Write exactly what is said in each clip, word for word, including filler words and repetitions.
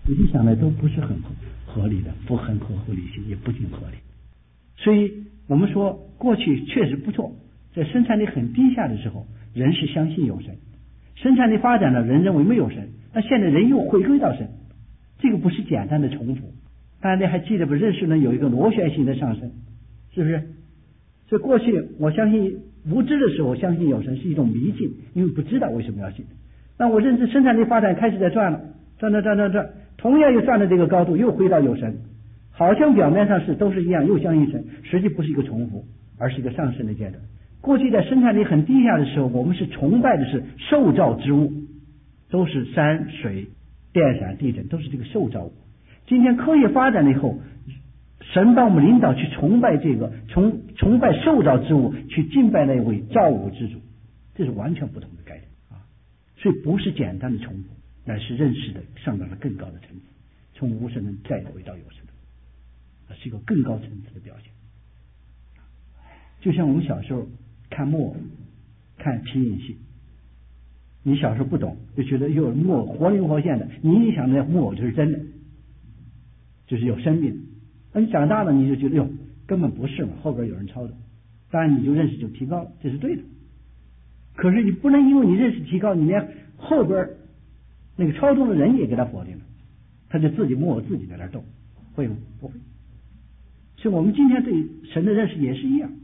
仔细想来都不是很合理的，不很合乎理性，也不尽合理。所以我们说过去确实不错，在生产力很低下的时候，人是相信有神，生产力发展了，人认为没有神，那现在人又回归到神，这个不是简单的重复。大家还记得不？认识论有一个螺旋形的上升，是不是？所以过去我相信无知的时候相信有神是一种迷信，因为不知道为什么要信。那我认知生产力发展开始在转了，转转转转转，同样又转到这个高度，又回到有神，好像表面上是都是一样，又相信神，实际不是一个重复，而是一个上升的阶段。过去在生产力很低下的时候，我们是崇拜的是受造之物，都是山水电闪地震，都是这个受造物。今天科学发展了以后，神把我们领导去崇拜这个崇崇拜受造之物，去敬拜那位造物之主，这是完全不同的概念啊！所以不是简单的重复，乃是认识的上到了更高的层次，从无神论再回到有神论，是一个更高层次的表现。就像我们小时候看木偶，看皮影戏，你小时候不懂，就觉得哟木偶活灵活现的，你一想那木偶就是真的，就是有生命的。那你长大了，你就觉得哟根本不是嘛，后边有人操纵，当然你就认识就提高了，这是对的。可是你不能因为你认识提高，你连后边那个操纵的人也给他否定了，他就自己木偶自己在那动，会吗？不会。所以我们今天对神的认识也是一样。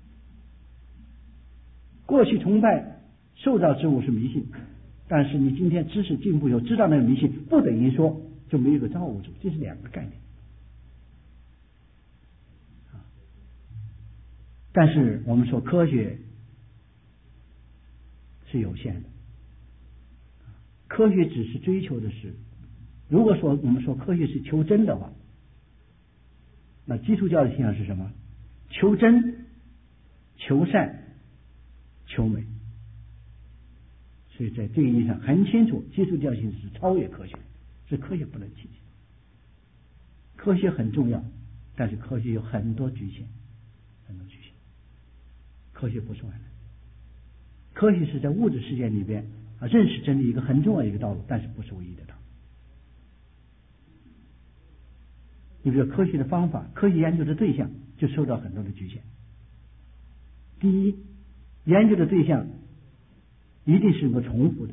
过去崇拜受造之物是迷信，但是你今天知识进步以后，知道那个迷信，不等于说就没有个造物主，这是两个概念。但是我们说科学是有限的，科学只是追求的是，如果说我们说科学是求真的话，那基督教的信仰是什么？求真、求善、求美。所以在这个意义上很清楚，基督教信是超越科学，是科学不能企及。科学很重要，但是科学有很多局限，很多局限。科学不是完的，科学是在物质世界里边啊认识真理一个很重要的一个道路，但是不是唯一的道路。你比如科学的方法，科学研究的对象就受到很多的局限。第一，研究的对象一定是个重复的。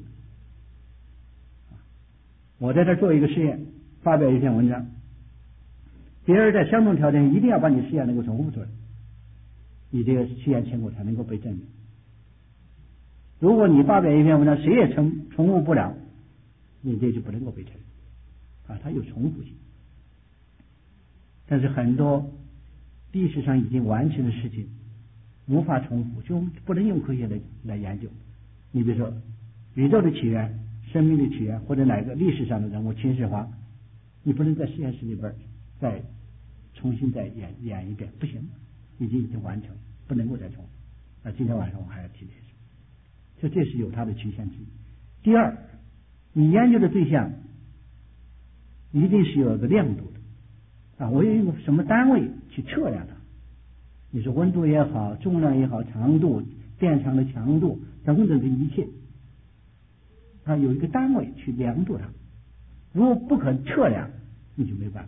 我在这做一个实验，发表一篇文章，别人在相同条件一定要把你实验能够重复出来，你这个实验成果才能够被证明。如果你发表一篇文章谁也重重复不了，你这就不能够被承认啊，它有重复性。但是很多历史上已经完成的事情无法重复，就不能用科学来来研究。你比如说宇宙的起源、生命的起源，或者哪个历史上的人物秦始皇，你不能在实验室里边再重新再演演一遍，不行，已经已经完成，不能够再重复。那今天晚上我还要提这些，所以这是有它的局限之一。第二，你研究的对象一定是有一个亮度的啊，我有一个什么单位去测量它，你说温度也好，重量也好，长度、电场的强度等等的一切，它有一个单位去量度它。如果不可测量，你就没办法。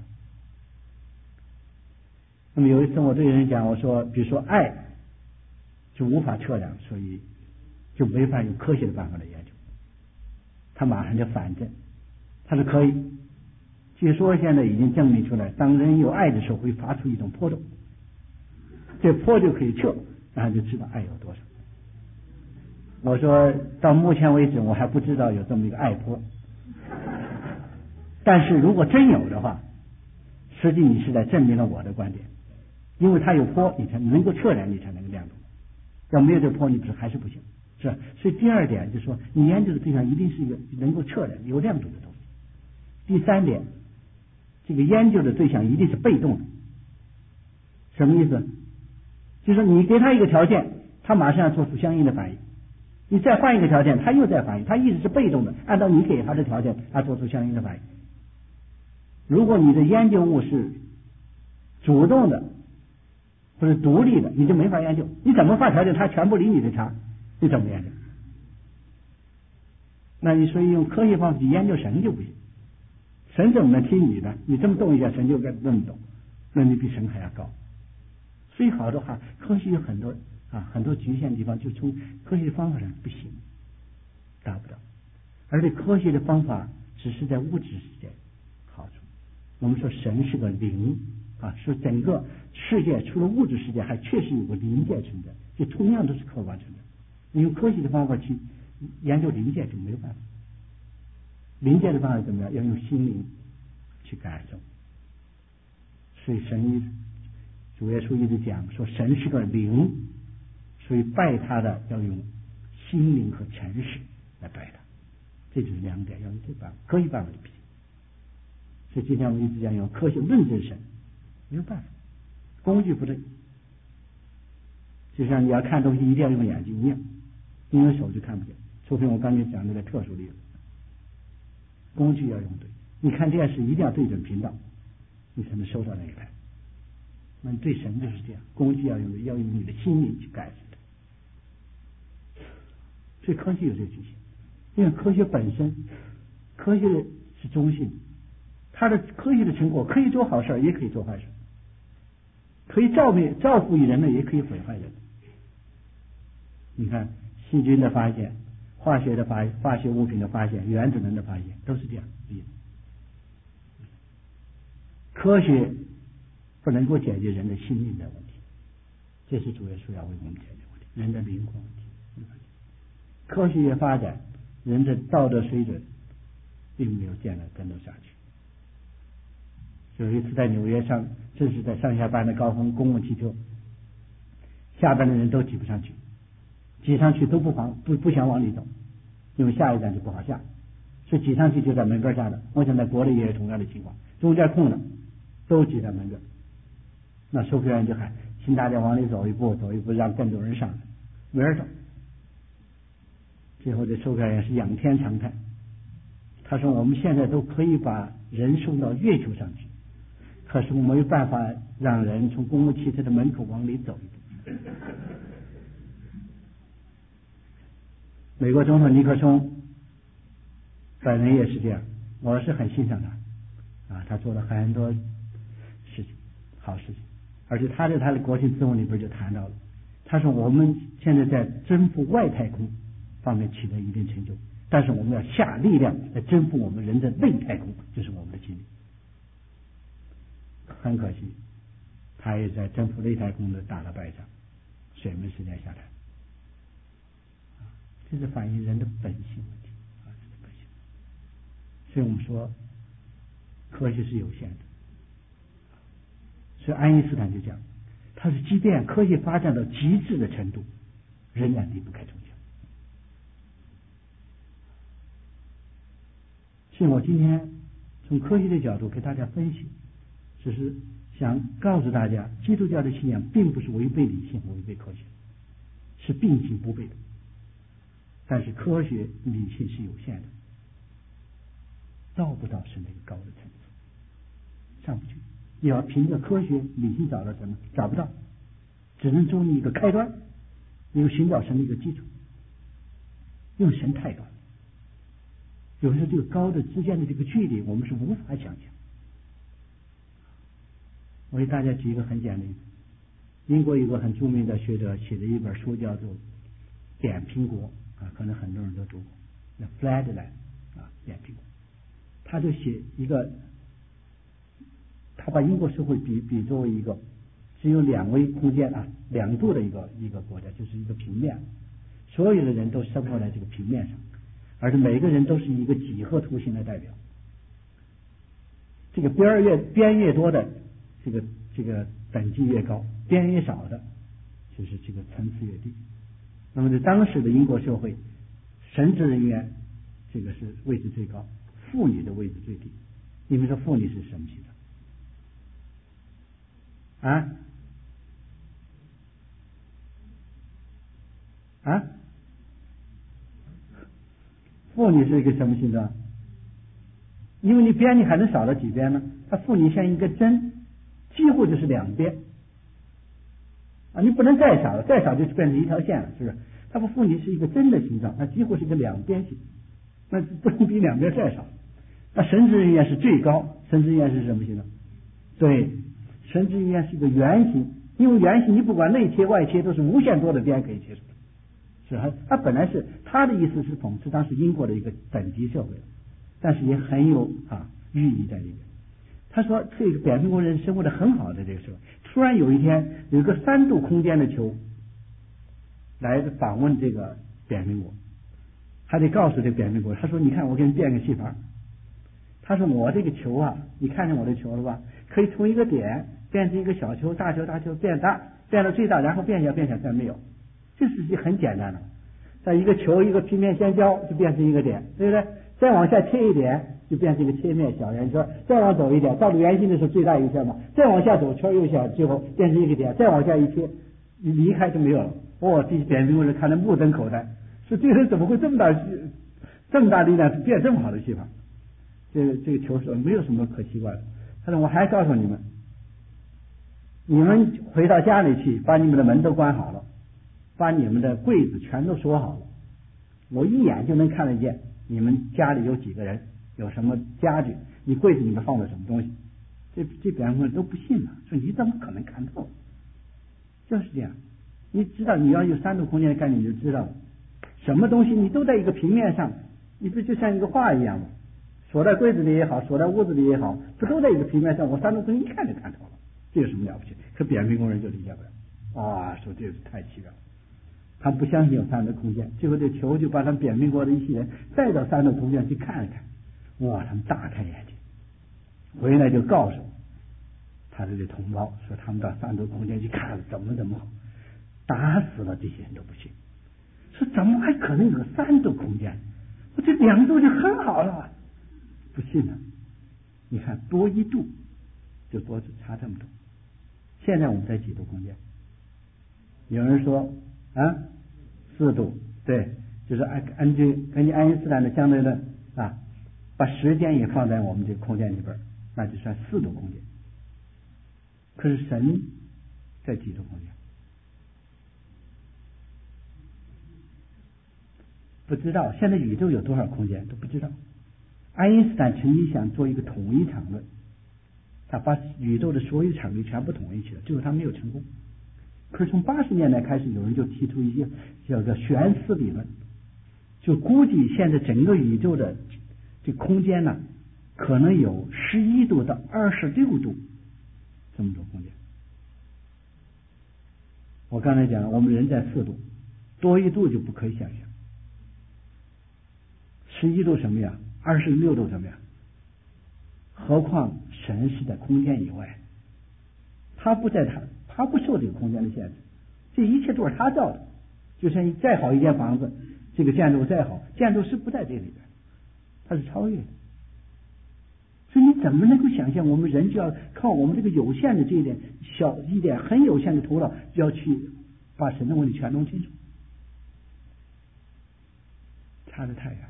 那么有一次我对人讲，我说比如说爱就无法测量，所以就没法用科学的办法来研究。他马上就反证，他说可以，据说现在已经证明出来，当人有爱的时候会发出一种波动，这波就可以测，然后就知道爱有多少。我说到目前为止我还不知道有这么一个爱波，但是如果真有的话，实际你是在证明了我的观点，因为它有波你才能够测量，你才能够亮度，要没有这波你不是还是不行，是吧？所以第二点就是说，你研究的对象一定是一个能够测量有亮度的东西。第三点，这个研究的对象一定是被动的。什么意思？就是说你给他一个条件，他马上要做出相应的反应，你再换一个条件，他又在反应，他一直是被动的，按照你给他的条件他做出相应的反应。如果你的研究物是主动的或者独立的，你就没法研究，你怎么换条件他全部理你的查，你怎么研究？那你所以用科学方法去研究神就不行， 神怎么能听你的？你这么动一下，神就该那么动，那你比神还要高。所以好的话，科学有很多啊很多局限的地方，就从科学的方法上不行，达不到。而且科学的方法只是在物质世界好处。我们说神是个灵啊，说整个世界除了物质世界，还确实有个灵界存在，就同样都是客观存在。你用科学的方法去研究灵界就没有办法。灵界的方法怎么样？要用心灵去感受。所以神一主耶稣一直讲说神是个灵，所以拜他的要用心灵和诚实来拜他。这就是两点，要用这办法，科学办法的不行。所以今天我们一直讲用科学论证神，没有办法，工具不对。就像你要看东西一定要用眼睛一样，你用手就看不见，除非我刚才讲的那个特殊例子。工具要用对，你看电视一定要对准频道，你才能收到那一台。那你对神就是这样，工具要用对，要用你的心灵去感受它。所以科学有这个局限，因为科学本身，科学是中性，它的科学的成果可以做好事，也可以做坏事，可以照灭造福于人类，也可以毁坏人。你看细菌的发现，化学的发化学物品的发现，原子能的发现，都是这样。科学不能够解决人的心灵的问题，这是主耶稣要为我们解决问题，人的灵魂问题。科学越发展，人的道德水准并没有见了跟得上去。有一次在纽约上，正是在上下班的高峰，公共汽车下班的人都挤不上去，挤上去都不往不不想往里走，因为下一站就不好下，所以挤上去就在门边下的。我想在国内也有同样的情况，中间空的都挤在门边，那售票员就喊，请大家往里走一步，走一步，让更多人上来，没人走。最后这售票员是仰天长叹，他说我们现在都可以把人送到月球上去，可是我没有办法让人从公共汽车的门口往里走一步。美国总统尼克松本人也是这样，我是很欣赏他啊，他做了很多事情，好事情，而且他在他的国情咨文里边就谈到了，他说我们现在在征服外太空方面取得一定成就，但是我们要下力量来征服我们人的内太空，这是我们的经历。很可惜，他也在征服内太空的打了败仗，水门事件下台。这是反映人的本性问题啊，这是本性。所以我们说，科学是有限的。所以爱因斯坦就讲，他是即便科学发展到极致的程度，仍然离不开宗教。所以我今天从科学的角度给大家分析，只是想告诉大家，基督教的信仰并不是违背理性和违背科学，是并行不悖的。但是科学理性是有限的，到不到是那个高的层次，上不去。你要凭着科学理性找到什么？找不到，只能做你一个开端，有寻找神的一个基础。用神太高，有时候这个高的之间的这个距离，我们是无法想象。我给大家举一个很简单的例子，英国有个很著名的学者写的一本书叫做《点苹果》啊，可能很多人都读过，那 Flatland 啊，点苹果，他就写一个。他把英国社会比比作为一个只有两维空间啊，两度的一个一个国家，就是一个平面，所有的人都生活在这个平面上，而且每个人都是一个几何图形的代表。这个边越边越多的，这个这个等级越高；边越少的，就是这个层次越低。那么在当时的英国社会，神职人员这个是位置最高，妇女的位置最低。你们说妇女是什么形状？啊啊！妇女是一个什么形状？因为你边你还能少了几边呢？它妇女像一个针，几乎就是两边啊！你不能再少了，再少就变成一条线了，是不是？它不妇女是一个针的形状，它几乎是一个两边形，那不能比两边再少。 那神之日焰是最高，神之日焰是什么形状？对，神之日焰是一个圆形，因为圆形你不管内切外切都是无限多的边可以切出来。是啊，它本来是他的意思是讽刺当时英国的一个等级社会，但是也很有啊寓意在里面。他说这个扁平工人生活的很好的这个时候，突然有一天有一个三度空间的球来访问这个扁平国，还得告诉这个扁平国，他说你看我给你变个戏法，他说我这个球啊，你看见我的球了吧，可以从一个点变成一个小球，大球大球变大，变到最大，然后变小变小再没有，这是很简单的，在一个球一个平面相交就变成一个点，对不对？再往下切一点就变成一个切面小圆圈，再往走一点到了圆心的时候最大一个圈嘛，再往下走圈又小，最后变成一个点，再往下一切离开就没有了。哦，这些扁平工人看得目瞪口呆，说这个人怎么会这么大这么大力量变这么好的戏法？这个这个球说没有什么可奇怪的。他说我还告诉你们，你们回到家里去，把你们的门都关好了，把你们的柜子全都锁好了，我一眼就能看得见你们家里有几个人，有什么家具，你柜子里面放的什么东西。这这扁平工人都不信了，说你怎么可能看透？就是这样，你知道你要有三度空间的概念，你就知道什么东西你都在一个平面上，你不就像一个画一样吗？锁在柜子里也好，锁在屋子里也好，不都在一个平面上？我三度空间一看就看透了，这有什么了不起？可扁平工人就理解不了，啊，说这太奇怪了，他不相信有三度空间。最后这球就把他们扁平国的一些人带到三度空间去看了看，哇，他们大开眼界，回来就告诉他的这同胞说他们到三度空间去看了怎么怎么好，打死了这些人都不信，说怎么还可能有三度空间？我这两度就很好了，不信了。你看多一度就多差这么多。现在我们在几度空间？有人说啊四度，对，就是按根据根据爱因斯坦的相对论啊，把时间也放在我们这个空间里边，那就算四度空间。可是神在几度空间？不知道，现在宇宙有多少空间都不知道。爱因斯坦曾经想做一个统一场论，他把宇宙的所有场力全部统一起来，最后他没有成功。可是从八十年代开始，有人就提出一些叫做悬丝理论，就估计现在整个宇宙的这空间呢，可能有十一度到二十六度这么多空间。我刚才讲了，我们人在四度，多一度就不可以想象。十一度什么样？二十六度什么样？何况神是在空间以外，他不在他，他不受这个空间的限制，这一切都是他造的。就像你再好一间房子，这个建筑再好，建筑师不在这里边，他是超越的。所以你怎么能够想象我们人就要靠我们这个有限的这一点小一点很有限的头脑，就要去把神的问题全弄清楚？差得太远。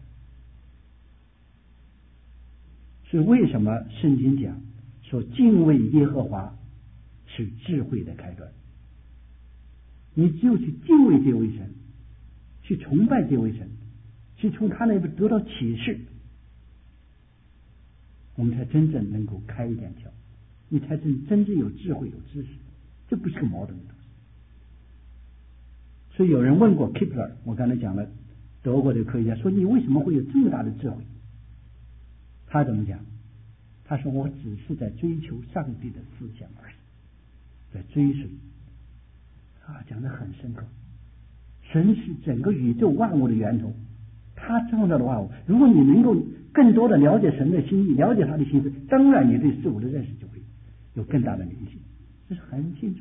所以为什么圣经讲说敬畏耶和华是智慧的开端？你只有去敬畏这位神，去崇拜这位神，去从他那边得到启示，我们才真正能够开一点窍，你才真真正有智慧有知识，这不是个矛盾的东西。所以有人问过 Kepler， 我刚才讲了德国的科学家，说你为什么会有这么大的智慧？他怎么讲？他说我只是在追求上帝的思想而已，在追随。啊，讲得很深刻。神是整个宇宙万物的源头，他创造的万物。如果你能够更多的了解神的心意，了解他的心思，当然你对事物的认识就会有更大的明晰，这是很清楚。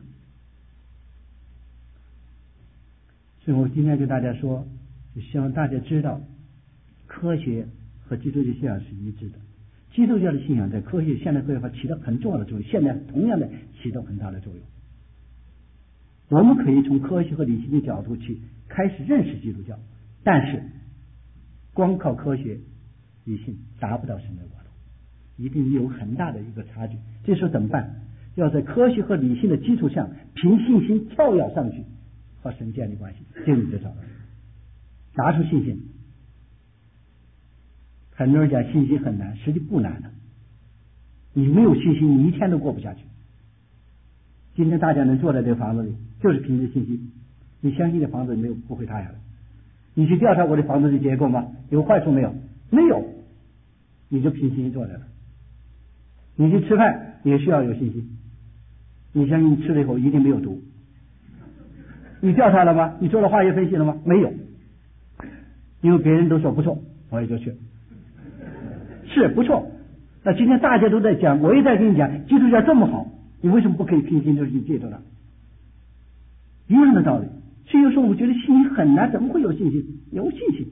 所以我今天跟大家说，就希望大家知道，科学和基督教信仰是一致的。基督教的信仰在科学现代科学上起到很重要的作用，现在同样的起到很大的作用。我们可以从科学和理性的角度去开始认识基督教，但是光靠科学理性达不到神的国度，一定有很大的一个差距。这时候怎么办？要在科学和理性的基础上，凭信心跳跃上去，和神建立关系，这你就找到了，拿出信心。 很多人讲信心很难，实际不难的。你没有信心，你一天都过不下去。今天大家能坐在这个房子里，就是凭着信心。你相信这房子没有不会塌下来。你去调查我的房子的结构吗？有坏处没有？没有，你就凭信心坐在那儿。你去吃饭也需要有信心，你相信吃了以后一定没有毒。你调查了吗？你做了化学分析了吗？没有，因为别人都说不错，我也就去。是不错。那今天大家都在讲，我也在跟你讲，基督教这么好，你为什么不可以凭信就去接受它？一样的道理。所以有时候我们觉得信心很难，怎么会有信心？有信心。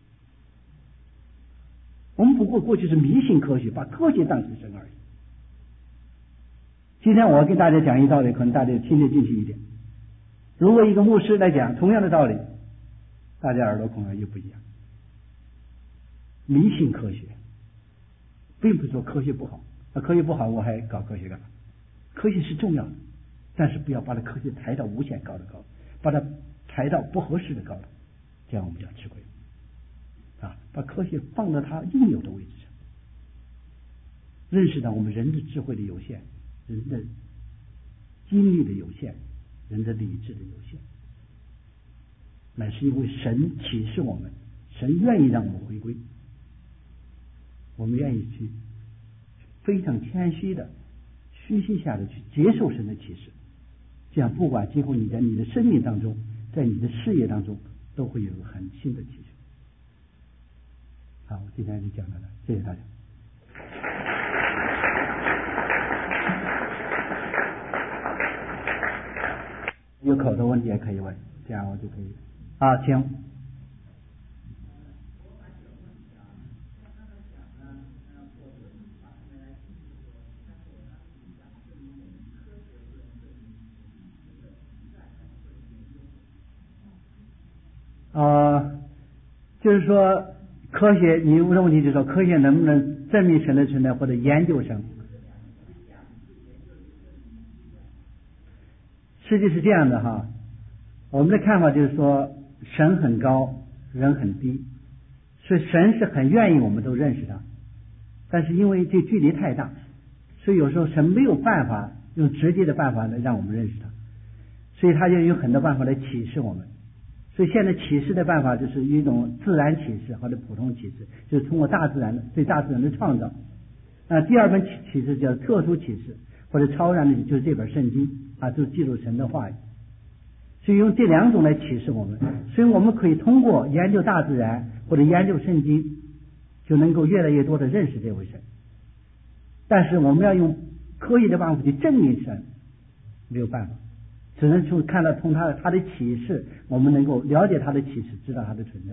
我们不过过去是迷信科学，把科学当成神而已。今天我要跟大家讲一道理，可能大家听得进去一点。如果一个牧师来讲同样的道理，大家耳朵恐怕又不一样。迷信科学，并不是说科学不好，那科学不好我还搞科学干嘛？科学是重要的，但是不要把它科学抬到无限高的高度，把它抬到不合适的高度，这样我们就要吃亏啊！把科学放到它应有的位置上，认识到我们人的智慧的有限，人的精力的有限，人的理智的有限，乃是因为神启示我们，神愿意让我们回归，我们愿意去非常谦虚的虚心下的去接受神的启示，这样不管今后你在你的生命当中，在你的事业当中，都会有很新的启示。好，我今天就讲到这，谢谢大家。有口头问题也可以问，这样我就可以啊，请。呃，就是说科学，你问的问题就是说科学能不能证明神的存在或者研究神？实际是这样的哈，我们的看法就是说神很高，人很低，所以神是很愿意我们都认识他，但是因为这距离太大，所以有时候神没有办法用直接的办法来让我们认识他，所以他就有很多办法来启示我们。所以现在启示的办法就是一种自然启示或者普通启示，就是通过大自然的对大自然的创造。那第二本启示叫特殊启示或者超然的，就是这本圣经啊，就是记录神的话语。所以用这两种来启示我们，所以我们可以通过研究大自然或者研究圣经，就能够越来越多的认识这位神。但是我们要用科学的办法去证明神，没有办法。只能从看到从他的他的启示，我们能够了解他的启示，知道他的存在。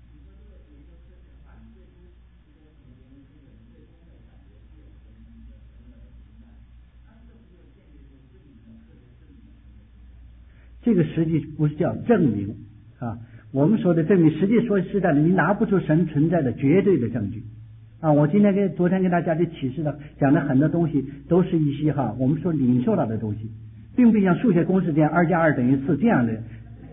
这个实际不是叫证明啊，我们说的证明，实际说实在的，你拿不出神存在的绝对的证据啊。我今天跟昨天跟大家的启示的讲的很多东西，都是一些哈我们说领受到的东西。并不像数学公式这样二加二等于四这样的。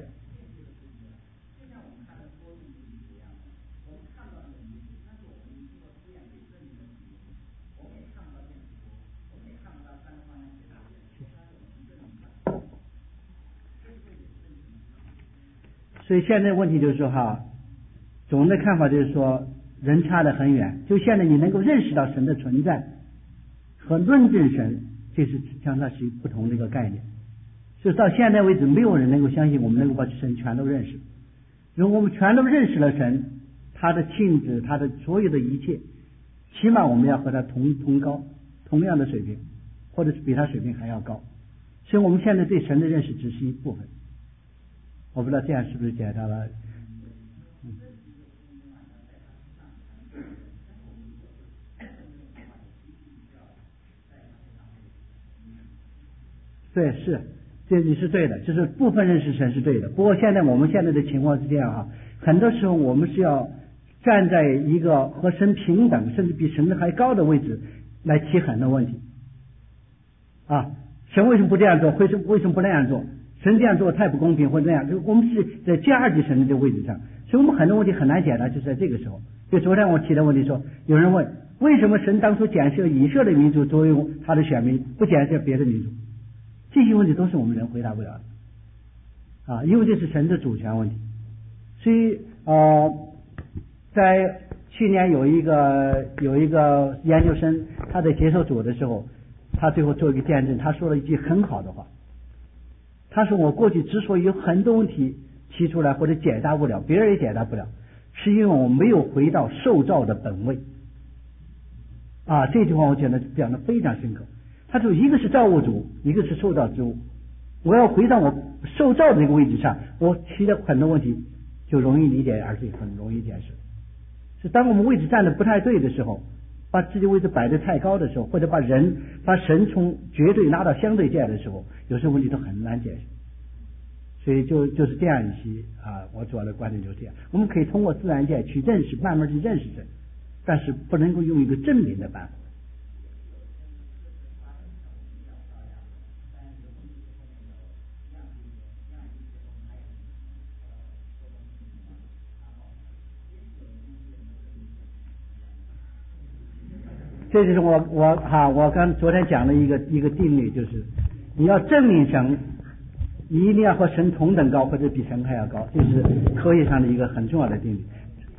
所以现在问题就是说哈，总的看法就是说人差得很远。就现在你能够认识到神的存在和论证神，这是相当是不同的一个概念。就到现在为止，没有人能够相信我们能够把神全都认识。如果我们全都认识了神，他的性质，他的所有的一切，起码我们要和他同同高，同样的水平，或者是比他水平还要高。所以我们现在对神的认识只是一部分。我不知道这样是不是解答了。嗯对，是，这你是对的，就是部分认识神是对的。不过现在我们现在的情况是这样啊，很多时候我们是要站在一个和神平等，甚至比神的还高的位置来提很多问题啊。神为什么不这样做？为什么为什么不那样做？神这样做太不公平，或者那样，就我们是在第二级神的这个位置上，所以我们很多问题很难解答，就是在这个时候。 就昨天我提的问题说，有人问为什么神当初拣选以色列民族作为他的选民，不拣选别的民族？这些问题都是我们人回答不了的啊，因为这是神的主权问题。所以呃，在去年有一个有一个研究生，他在接受主的时候，他最后做一个见证，他说了一句很好的话。他说我过去之所以有很多问题提出来或者解答不了，别人也解答不了，是因为我没有回到受造的本位啊。这句话我觉得讲的非常深刻。他说一个是造物主，一个是受造之物，我要回到我受造的这个位置上，我提的很多问题就容易理解，而且很容易解释。是当我们位置站的不太对的时候，把自己位置摆得太高的时候，或者把人把神从绝对拉到相对界的时候，有些问题都很难解释。所以就就是这样一些啊，我主要的观点就是这样。我们可以通过自然界去认识，慢慢去认识神，但是不能够用一个证明的办法。这就是我我哈我刚昨天讲的一个一个定律，就是你要证明神，你一定要和神同等高，或者比神还要高，这是科学上的一个很重要的定律。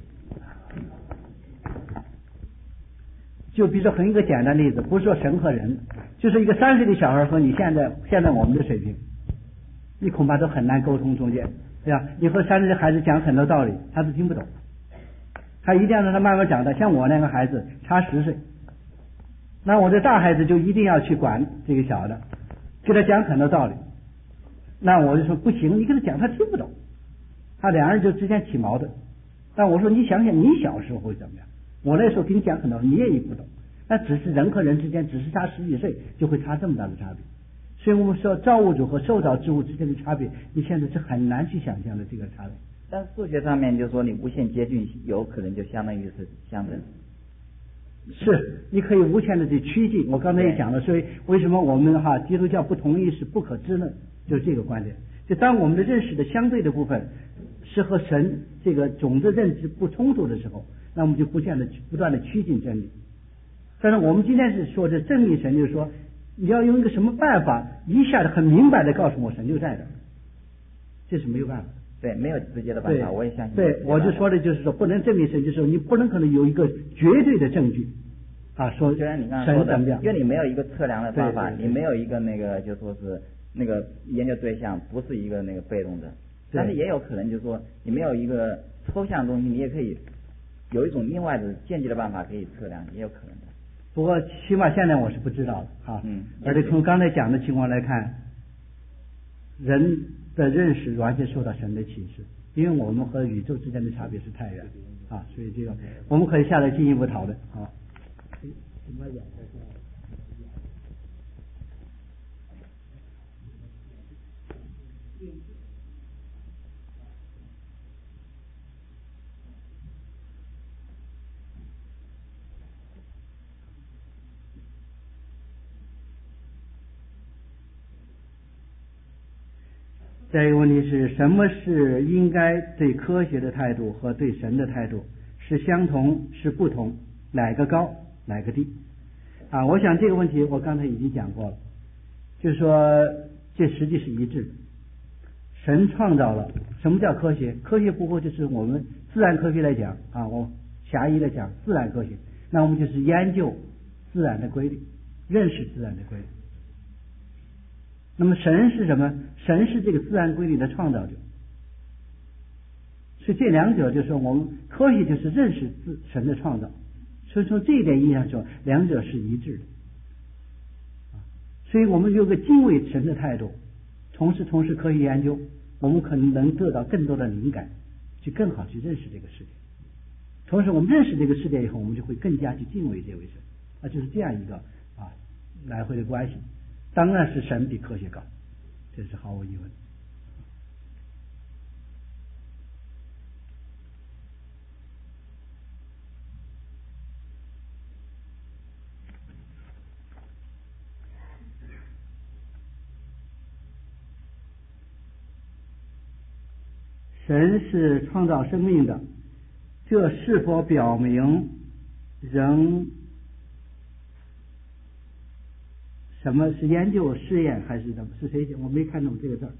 就比如说很一个简单的例子，不是说神和人，就是一个三岁的小孩和你现在现在我们的水平，你恐怕都很难沟通中间，对吧？你和三岁的孩子讲很多道理，他都听不懂，他一定要让他慢慢长大。像我那个孩子差十岁。那我这大孩子就一定要去管这个小的，给他讲很多道理。那我就说不行，你给他讲他听不懂，他两人就之间起矛盾。但我说你想想你小时候会怎么样？我那时候给你讲很多，你也不懂。那只是人和人之间只是差十几岁就会差这么大的差别。所以我们说造物主和受造之物之间的差别，你现在是很难去想象的这个差别。 但数学上面就说你无限接近，有可能就相当于是相等。 是，你可以无限的去趋近。我刚才也讲了，所以为什么我们哈基督教不同意是不可知论，就是这个观点。就当我们的认识的相对的部分是和神这个总的认知不冲突的时候，那我们就不断的不断的趋近真理。但是我们今天是说这证明神，就是说你要用一个什么办法一下子很明白的告诉我神就在这，这是没有办法。 对，没有直接的办法，我也相信。 对，我就说的就是说，不能证明神，就是说你不能可能有一个绝对的证据啊，说虽然你刚才说的，因为你没有一个测量的方法， 对对对， 你没有一个那个就说是那个研究对象不是一个那个被动的，但是也有可能就是说你没有一个抽象的东西，你也可以有一种另外的间接的办法可以测量，也有可能的。 不过起码现在我是不知道的啊， 嗯， 而且从刚才讲的情况来看，人的认识完全受到神的启示。因为我们和宇宙之间的差别是太远啊，所以这个我们可以下来进一步讨论啊。再一个问题是什么是应该对科学的态度和对神的态度是相同是不同，哪个高哪个低啊？我想这个问题我刚才已经讲过了，就是说这实际是一致的。神创造了，什么叫科学？科学不过就是我们自然科学来讲啊，我狭义来讲自然科学，那我们就是研究自然的规律，认识自然的规律。那么神是什么？神是这个自然规律的创造者，所以这两者就是我们科学就是认识自神的创造，所以从这一点意义上说，两者是一致的。所以我们有个敬畏神的态度，同时从事科学研究，我们可能能得到更多的灵感，去更好去认识这个世界。同时我们认识这个世界以后，我们就会更加去敬畏这位神啊，就是这样一个啊来回的关系。当然是神比科学高，这是毫无疑问。神是创造生命的， 这是否表明人什么是研究试验还是什么？是谁讲？我没看懂这个字儿。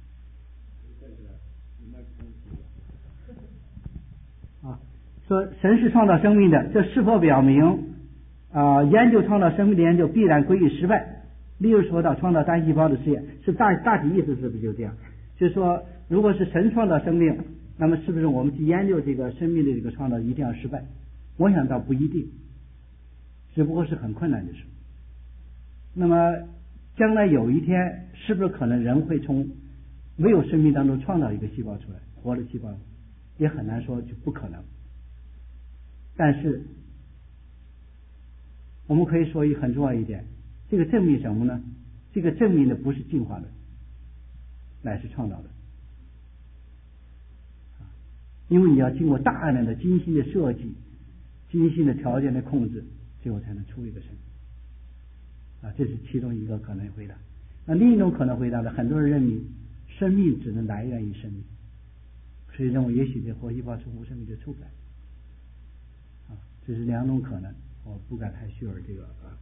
啊，说神是创造生命的，这是否表明啊、呃、研究创造生命的研究必然归于失败？例如说到创造单细胞的实验，是大大体意思是不是就这样？就是说，如果是神创造生命，那么是不是我们去研究这个生命的这个创造一定要失败？我想倒不一定，只不过是很困难的事。那么将来有一天，是不是可能人会从没有生命当中创造一个细胞出来，活的细胞，也很难说，就不可能。但是我们可以说一很重要一点，这个证明什么呢？这个证明的不是进化论，乃是创造论。因为你要经过大量的精心的设计、精心的条件的控制，最后才能出一个生命。啊，这是其中一个可能回答。那另一种可能回答呢？很多人认为生命只能来源于生命，所以认为也许这活细胞出无生命就出不来。啊，这是两种可能，我不敢太虚耳这个啊。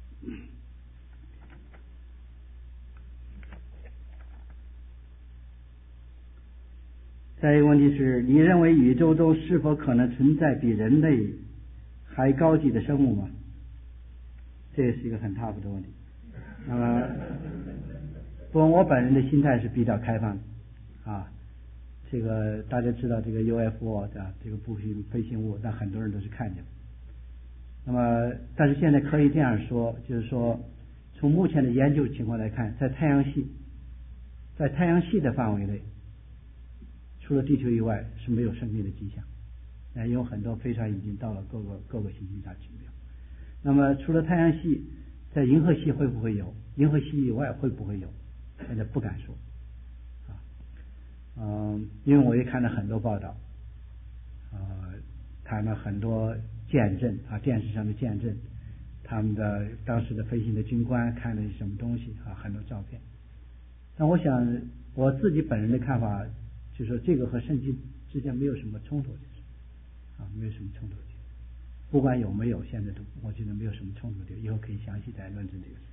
再一个问题是，你认为宇宙中是否可能存在比人类还高级的生物吗？这也是一个很 tough 的问题。那么，不过我本人的心态是比较开放的啊。这个大家知道这个 U F O 的这个不明飞行物，但很多人都是看见的。那么，但是现在可以这样说，就是说，从目前的研究情况来看，在太阳系，在太阳系的范围内，除了地球以外是没有生命的迹象。那有很多飞船已经到了各个各个行星上去了。那么除了太阳系，在银河系会不会有？银河系以外会不会有？现在不敢说啊，嗯，因为我也看了很多报道，呃，谈了很多见证啊，电视上的见证，他们的当时的飞行的军官看了什么东西啊，很多照片。那我想我自己本人的看法，就是说这个和圣经之间没有什么冲突，啊，没有什么冲突。不管有没有，现在都我觉得没有什么冲突点，以后可以详细再论证这个事。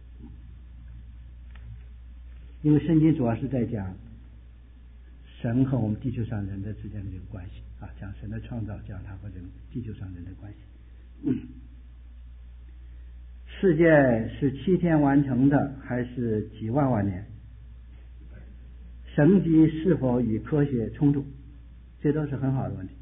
因为圣经主要是在讲神和我们地球上人的之间的这个关系啊，讲神的创造，讲他和人地球上人的关系。嗯、世界是七天完成的，还是几万万年？神迹是否与科学冲突？这都是很好的问题。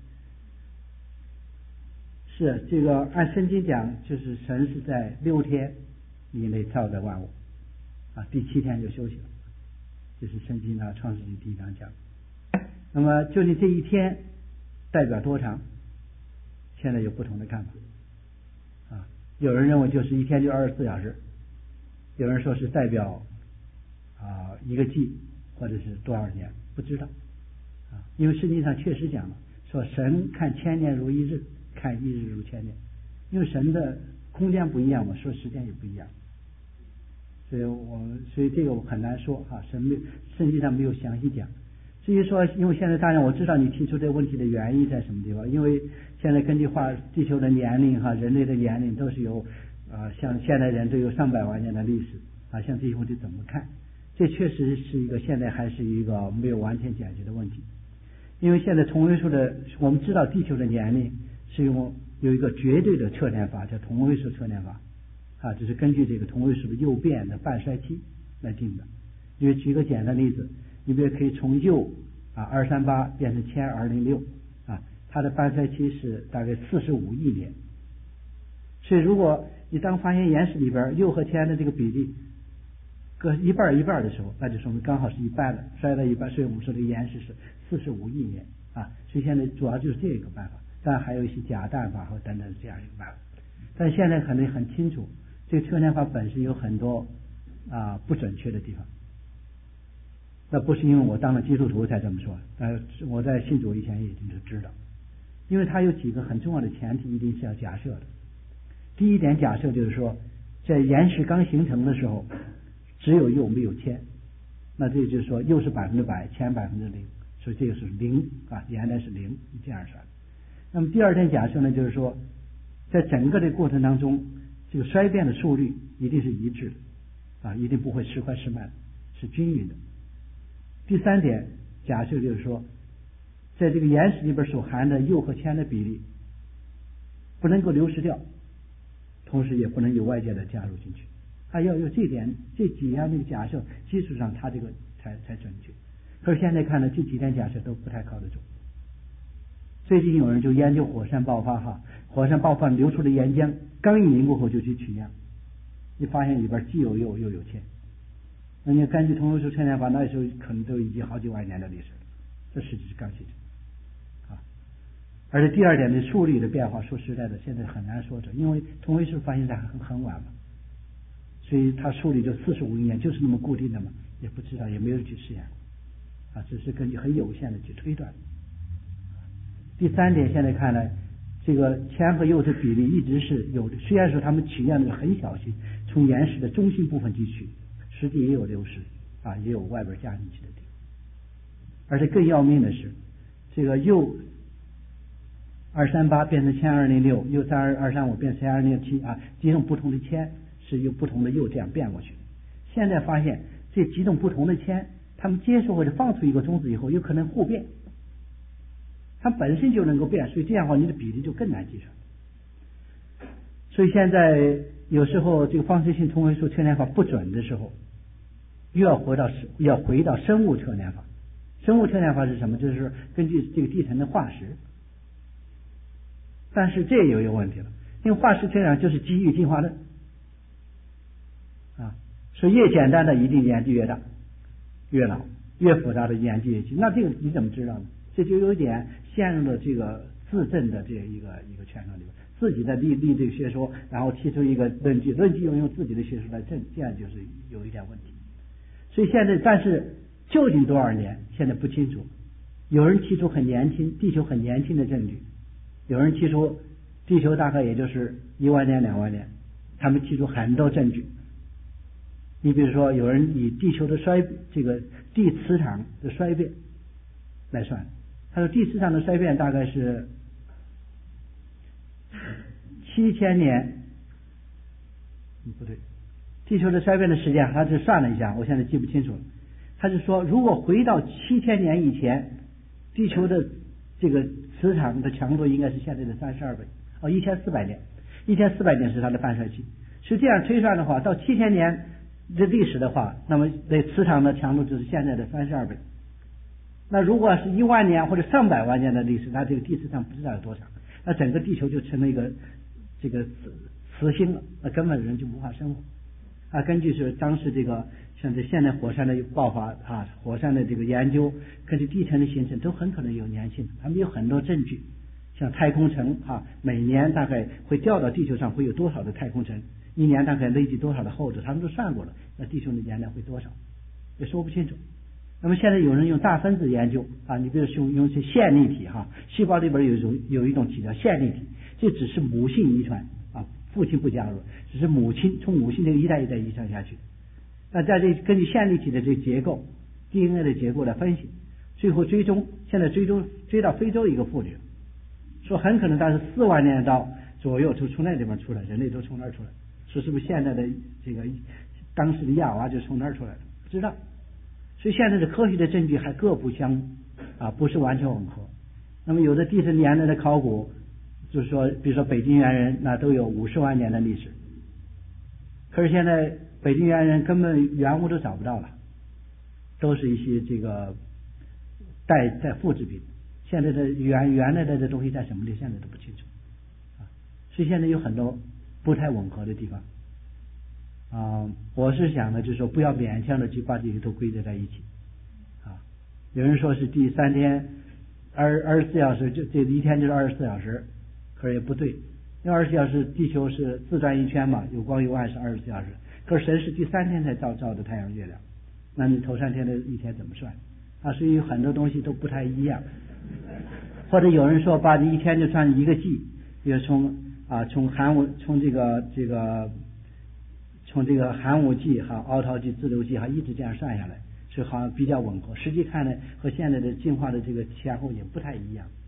是这个按圣经讲，就是神是在六天以内造的万物啊，第七天就休息了，这是圣经啊创世纪第一章讲。那么究竟这一天代表多长？现在有不同的看法啊，有人认为就是一天就二十四小时，有人说是代表啊一个季或者是多少年，不知道啊，因为圣经上确实讲了，说神看千年如一日，看一日如千年，因为神的空间不一样嘛，说时间也不一样，所以我所以这个我很难说啊，神没圣经上没有详细讲。至于说，因为现在当然我知道你提出这个问题的原因在什么地方，因为现在根据话，地球的年龄哈，人类的年龄都是有啊、呃，像现代人都有上百万年的历史啊，像这些问题怎么看？这确实是一个现在还是一个没有完全解决的问题，因为现在同位素的，我们知道地球的年龄是用有一个绝对的测量法，叫同位素测量法啊，这是根据这个同位素的诱变的半衰期来定的。因为举个简单例子，你比如可以从铀啊二三八变成铅二零六啊，它的半衰期是大概四十五亿年。所以如果你当发现岩石里边铀和铅的这个比例各一半一半的时候，那就说明刚好是一半了，衰到一半，所以我们说这个岩石是四十五亿年啊。所以现在主要就是这个办法，当然还有一些假氮法和等等这样一个办法。但是现在可能很清楚，这个测量法本身有很多啊不准确的地方。那不是因为我当了基督徒才这么说，但我在信主以前已经就知道，因为它有几个很重要的前提，一定是要假设的。第一点假设就是说，在岩石刚形成的时候，只有铀没有铅，那这就是说铀是百分之百，铅百分之零，所以这个是零啊，原来是零，这样算。 那么第二点假设呢，就是说，在整个的过程当中，这个衰变的速率一定是一致的，啊，一定不会时快时慢，是均匀的。第三点假设就是说，在这个岩石里边所含的铀和铅的比例不能够流失掉，同时也不能有外界的加入进去，它要有这点这几样的假设基础上，它这个才才准确。可是现在看呢，这几点假设都不太靠得住。最近有人就研究火山爆发哈，火山爆发流出的岩浆，刚一凝过后就去取样，你发现里边既有铀又有铅。那你根据同位素测量法，那时候可能都已经好几万年的历史了，这实际是刚形成啊。而且第二点的速率的变化，说实在的，现在很难说着，因为同位素发现在很很晚嘛，所以它速率就四十五亿年就是那么固定的嘛，也不知道，也没有去试验啊，只是根据很有限的去推断。第三点，现在看来，这个铅和铀的比例一直是有的，虽然说它们取样的很小心，从岩石的中心部分去取，实际也有流失啊，也有外边加进去的地方。而且更要命的是，这个铀二三八变成铅二零六，铀三二二三五变成铅二零七啊，几种不同的铅是由不同的铀这样变过去。现在发现这几种不同的铅，它们接受或者放出一个中子以后，有可能互变。它本身就能够变，所以这样的话你的比例就更难计算。所以现在有时候这个放射性同位素测量法不准的时候，又要回到要回到生物测量法。生物测量法是什么？就是根据这个地层的化石。但是这也有一个问题了，因为化石测量就是基于进化论啊，所以越简单的一定年纪越大，越老，越复杂的年纪越轻。那这个你怎么知道呢？这就有点陷入了这个自证的这一个一个圈层里面，自己的立立这个学说，然后提出一个论据，论据又用自己的学说来证，这样就是有一点问题。所以现在，但是究竟多少年现在不清楚。有人提出很年轻，地球很年轻的证据，有人提出地球大概也就是一万年两万年，他们提出很多证据。你比如说，有人以地球的衰这个地磁场的衰变来算。他说地磁场的衰变大概是七千年，不对，地球的衰变的时间，他是算了一下，我现在记不清楚了。他是说，如果回到七千年以前，地球的这个磁场的强度应该是现在的三十二倍，哦，一千四百年，一千四百年是它的半衰期。是这样推算的话，到七千年的历史的话，那么那磁场的强度就是现在的三十二倍。那如果是一万年或者上百万年的历史，那这个地磁场不知道有多长，那整个地球就成了一个这个磁星了，那根本人就无法生活啊。根据是当时这个像这现代火山的爆发啊，火山的这个研究，根据地层的形成都很可能有粘性，他们有很多证据，像太空层啊，每年大概会掉到地球上会有多少的太空层，一年大概累积多少的厚度，他们都算过了，那地球的年量会多少也说不清楚。那么现在有人用大分子研究啊，你比如用用些线粒体哈，细胞里边有一种有一种体叫线粒体，这只是母性遗传啊，父亲不加入，只是母亲从母亲这个一代一代遗传下去。那在这根据线粒体的这个结构 D N A 的结构来分析，最后追踪现在追踪追到非洲一个妇女，说很可能它是四万年到左右就从那地方出来，人类都从那儿出来，说是不是现在的这个当时的亚娃就从那儿出来的，不知道。所以现在的科学的证据还各不相啊，不是完全吻合。那么有的地层年代的考古，就是说，比如说北京猿人，那都有五十万年的历史。可是现在北京猿人根本原物都找不到了，都是一些这个带带复制品。现在的原原来的这东西在什么地，现在都不清楚啊。所以现在有很多不太吻合的地方。啊，我是想的，就是说不要勉强的去把这些都归结在一起啊。有人说是第三天二二十四小时，就这一天就是二十四小时，可是也不对，因为二十四小时地球是自转一圈嘛，有光有暗是二十四小时，可是神是第三天才照照的太阳月亮，那你头三天的一天怎么算啊？所以有很多东西都不太一样。或者有人说把你一天就算一个季，比如从啊从寒武从这个这个。从这个寒武纪哈、凹陶纪、自流纪哈一直这样算下来，是好像比较吻合。实际看呢，和现在的进化的这个前后也不太一样。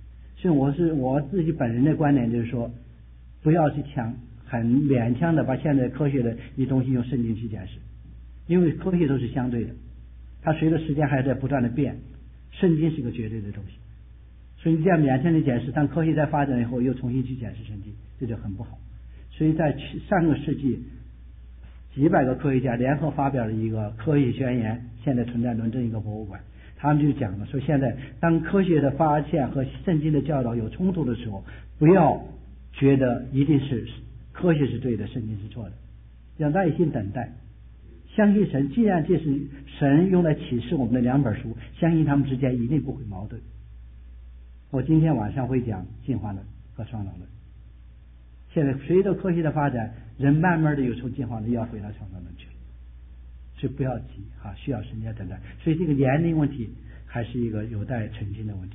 所以我是我自己本人的观点就是说，不要去强很勉强的把现在科学的一东西用圣经去解释，因为科学都是相对的，它随着时间还在不断的变，圣经是个绝对的东西，所以你这样勉强的解释，当科学在发展以后又重新去解释圣经，这就很不好。所以在上个世纪几百个科学家联合发表了一个科学宣言，现在存在伦敦一个博物馆，他们就讲了说，现在当科学的发现和圣经的教导有冲突的时候，不要觉得一定是科学是对的，圣经是错的，要耐心等待，相信神，既然这是神用来启示我们的两本书，相信他们之间一定不会矛盾。我今天晚上会讲进化论和创造论。现在随着科学的发展，人慢慢的又从进化论要回到创造论去了，所以不要急啊，需要时间等待。所以这个年龄问题还是一个有待澄清的问题。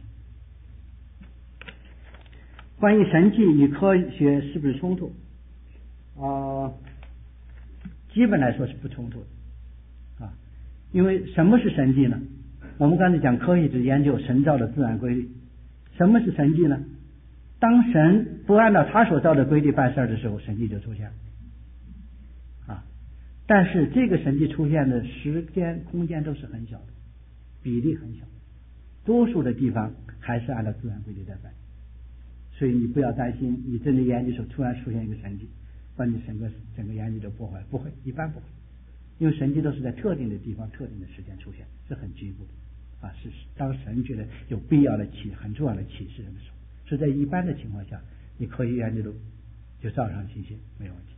关于神迹与科学是不是冲突啊、呃？基本来说是不冲突的啊，因为什么是神迹呢？我们刚才讲科学只研究神造的自然规律，什么是神迹呢？当神不按照他所造的规律办事的时候，神迹就出现啊。但是这个神迹出现的时间空间都是很小的，比例很小，多数的地方还是按照自然规律在办。所以你不要担心你真的研究时候突然出现一个神迹把你整个整个研究都破坏，不会，一般不会，因为神迹都是在特定的地方特定的时间出现，是很局部的啊。是当神觉得有必要的启很重要的启示人的时候，是在一般的情况下，你科学研究都就照常进行，没有问题。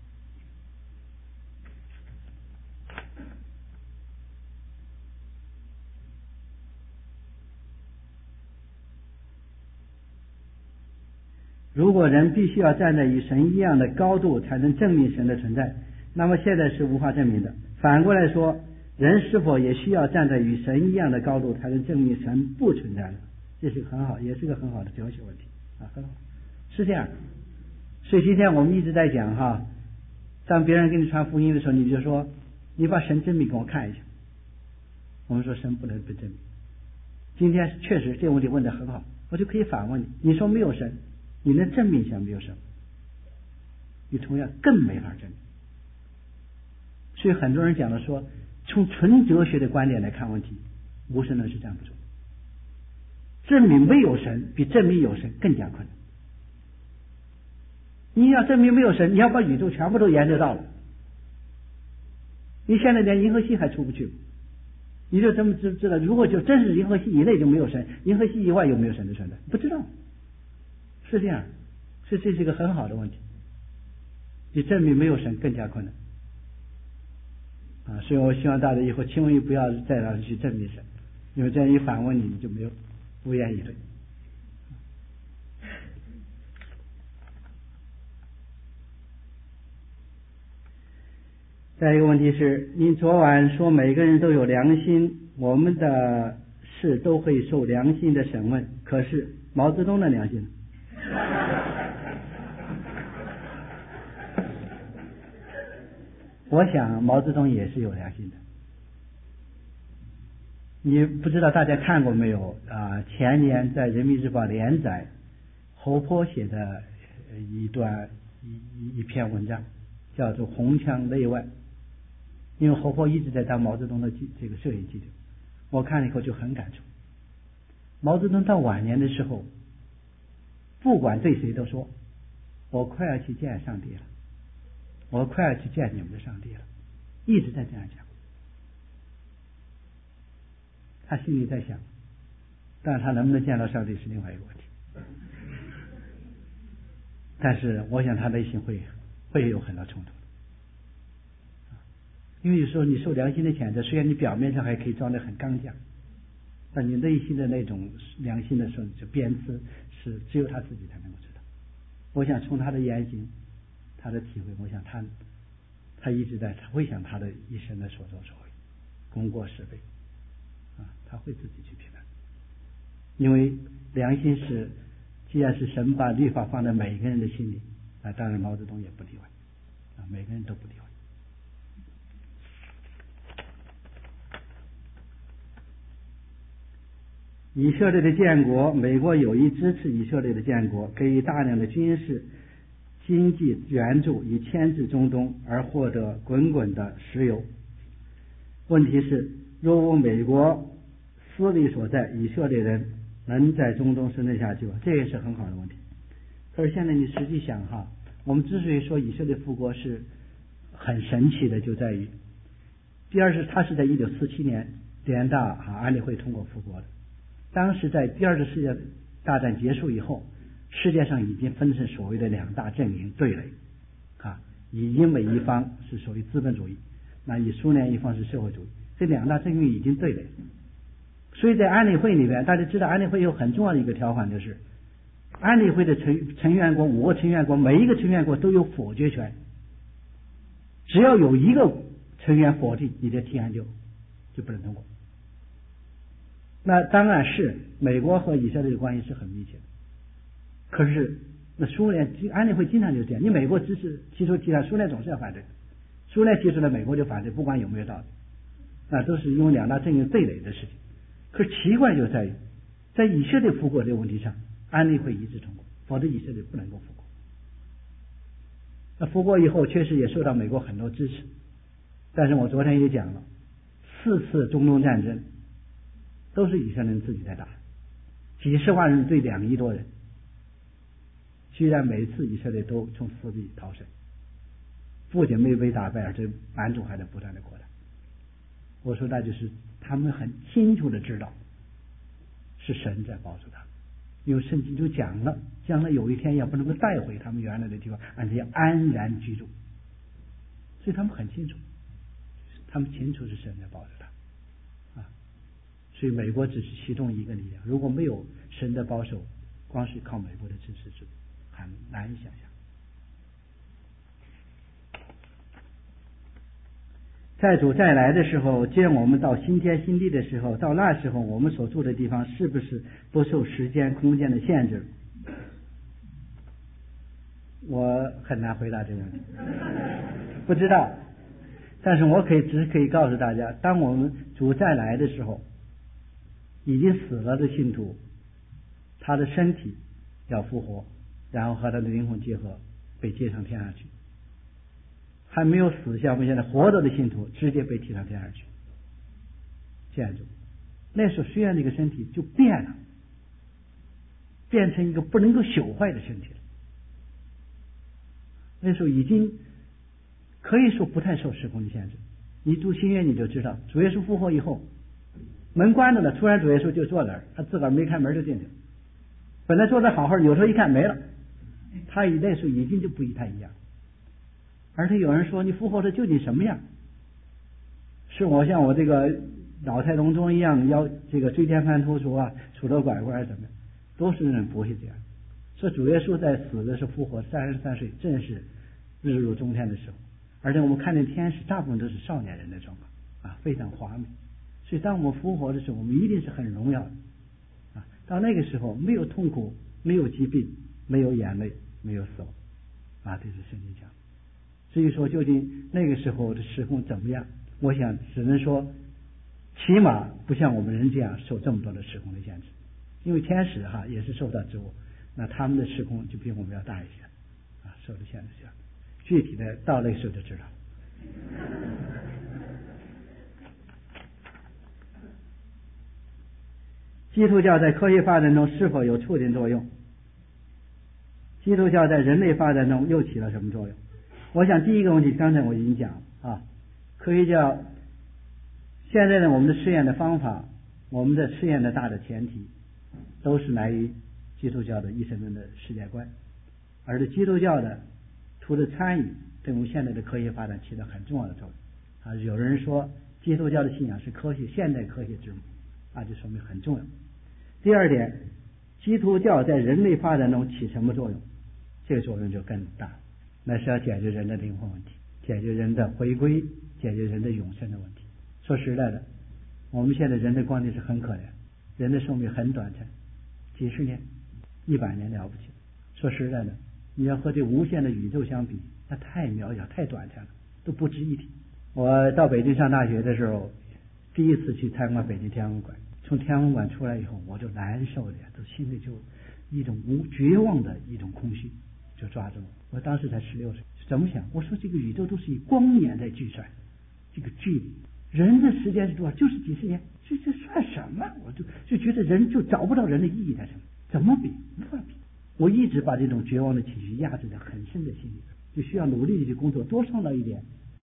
如果人必须要站在与神一样的高度才能证明神的存在，那么现在是无法证明的。反过来说，人是否也需要站在与神一样的高度才能证明神不存在呢？这是很好，也是个很好的哲学问题啊，很好，是这样。所以今天我们一直在讲哈，当别人给你传福音的时候，你就说你把神证明给我看一下。我们说神不能被证明。今天确实这个问题问得很好，我就可以反问你，你说没有神，你能证明一下没有神？你同样更没法证明。所以很多人讲的说，从纯哲学的观点来看问题，无神论是站不住。证明没有神比证明有神更加困难。你要证明没有神，你要把宇宙全部都研究到了，你现在连银河系还出不去，你就这么知知道，如果就真是银河系以内就没有神，银河系以外有没有神的存在？不知道，是这样，所以这是一个很好的问题。你证明没有神更加困难啊！所以我希望大家以后千万不要再让人去证明神，因为这样一反问你，你就没有无言以对。再一个问题是，您昨晚说每个人都有良心，我们的事都会受良心的审问，可是毛泽东的良心呢？我想毛泽东也是有良心的。你不知道大家看过没有啊？前年在人民日报连载侯坡写的一段一一篇文章，叫做红墙内外。因为侯坡一直在当毛泽东的记这个摄影记者，我看了以后就很感触。毛泽东到晚年的时候，不管对谁都说，我快要去见上帝了，我快要去见你们的上帝了，一直在这样讲。他心里在想，但是他能不能见到上帝是另外一个问题。但是我想他内心会会有很多冲突。因为有时候你受良心的谴责，虽然你表面上还可以装得很刚强，但你内心的那种良心的时候，就鞭笞是只有他自己才能够知道。我想从他的言行，他的体会，我想他他一直在回想他的一生的所作所为，功过是非啊，他会自己去评判。因为良心是，既然是神把律法放在每个人的心里，啊，当然毛泽东也不例外啊，每个人都不例外。 以色列的建国，美国有意支持以色列的建国，给予大量的军事经济援助，以牵制中东而获得滚滚的石油。问题是，若无美国私利所在，以色列人能在中东生存下去吗？这也是很好的问题。可是现在你实际想哈，我们之所以说以色列复国是很神奇的，就在于第二是它是在一九四七年联大啊安理会通过复国的。当时在第二次世界大战结束以后，世界上已经分成所谓的两大阵营对垒啊，以英美一方是属于资本主义，那以苏联一方是社会主义，这两大阵营已经对垒。所以在安理会里面，大家知道安理会有很重要的一个条款，就是安理会的成成员国五个成员国每一个成员国都有否决权，只要有一个成员否定，你的提案就就不能通过。那当然是美国和以色列的关系是很密切的，可是那苏联安理会经常就这样，你美国支持提出提案，苏联总是要反对，苏联提出了美国就反对，不管有没有道理，那都是因为两大阵营对垒的事情。可是奇怪就在于，在以色列复国这个问题上，安理会一致通过，否则以色列不能够复国。那复国以后确实也受到美国很多支持，但是我昨天也讲了，四次中东战争都是以色列人自己在打，几十万人对两亿多人，居然每次以色列都从死地逃生，不仅没有被打败，而且版图还在不断的扩大。我说那就是他们很清楚的知道是神在保守他们，因为圣经就讲了，将来有一天要不能够带回他们原来的地方，而且要安然居住，所以他们很清楚，他们清楚是神在保守他啊。所以美国只是其中一个力量，如果没有神的保守，光是靠美国的支持是很难以想象。在主再来的时候，见我们到新天新地的时候，到那时候我们所住的地方是不是不受时间空间的限制？我很难回答这个问题，不知道。但是我可以只可以告诉大家，当我们主再来的时候，已经死了的信徒，他的身体要复活，然后和他的灵魂结合，被接上天上去。还没有死，像我们现在活着的信徒直接被提上天上去，这样就那时候虽然这个身体就变了，变成一个不能够朽坏的身体了，那时候已经可以说不太受时空的限制。你读新约你就知道，主耶稣复活以后，门关着了，突然主耶稣就坐那儿，他自个儿没开门就进去了，本来坐得好好，扭头一看没了，他与那时候已经就不与他一样。而且有人说，你复活的究竟什么样？是我像我这个老态龙钟一样，要这个椎间盘突出啊，杵着拐棍还是怎么样？多数人不会这样。说主耶稣在死的时候复活，三十三岁，正是日入中天的时候。而且我们看见天使大部分都是少年人的状况啊，非常华美。所以当我们复活的时候，我们一定是很荣耀的啊。到那个时候，没有痛苦，没有疾病，没有眼泪，没有死亡啊，这是圣经讲。至于说究竟那个时候的时空怎么样，我想只能说起码不像我们人这样受这么多的时空的限制，因为天使哈也是受到之物，那他们的时空就比我们要大一些啊，受的限制小。具体的到那个时候就知道。基督教在科学发展中是否有促进作用？基督教在人类发展中又起了什么作用？我想第一个问题刚才我已经讲啊，科学教现在的我们的试验的方法，我们的试验的大的前提都是来于基督教的一神论的世界观，而是基督教的除了参与对我们现在的科学发展起到很重要的作用啊。有人说基督教的信仰是科学现代科学之母啊，就说明很重要。第二点，基督教在人类发展中起什么作用？这个作用就更大，那是要解决人的灵魂问题，解决人的回归，解决人的永生的问题。说实在的，我们现在人的观念是很可怜，人的寿命很短暂，几十年、一百年了不起。说实在的，你要和这无限的宇宙相比，那太渺小、太短暂了，都不值一提。我到北京上大学的时候，第一次去参观北京天文馆， 从天文馆出来以后，我就难受的，都心里就一种无绝望的一种空虚就抓住我。我当时才十六岁，怎么想？我说这个宇宙都是以光年在计算，这个距离，人的时间是多少？就是几十年，这这算什么？我就就觉得人就找不到人的意义在什么？怎么比？无法比。我一直把这种绝望的情绪压制在很深的心里，就需要努力的去工作，多创造一点